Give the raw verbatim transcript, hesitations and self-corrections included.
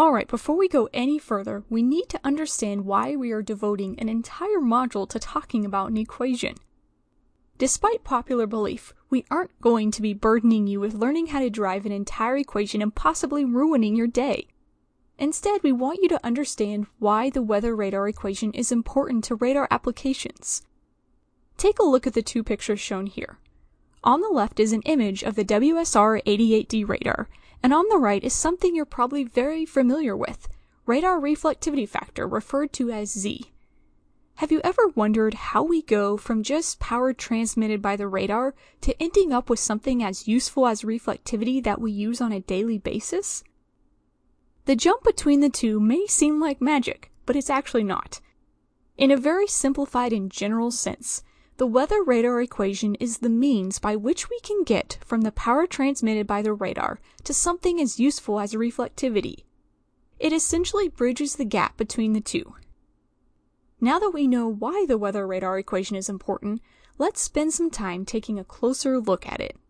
Alright, before we go any further, we need to understand why we are devoting an entire module to talking about an equation. Despite popular belief, we aren't going to be burdening you with learning how to drive an entire equation and possibly ruining your day. Instead, we want you to understand why the weather radar equation is important to radar applications. Take a look at the two pictures shown here. On the left is an image of the W S R eighty-eight D radar, and on the right is something you're probably very familiar with, radar reflectivity factor, referred to as Z. Have you ever wondered how we go from just power transmitted by the radar to ending up with something as useful as reflectivity that we use on a daily basis? The jump between the two may seem like magic, but it's actually not. In a very simplified and general sense, the weather radar equation is the means by which we can get from the power transmitted by the radar to something as useful as reflectivity. It essentially bridges the gap between the two. Now that we know why the weather radar equation is important, let's spend some time taking a closer look at it.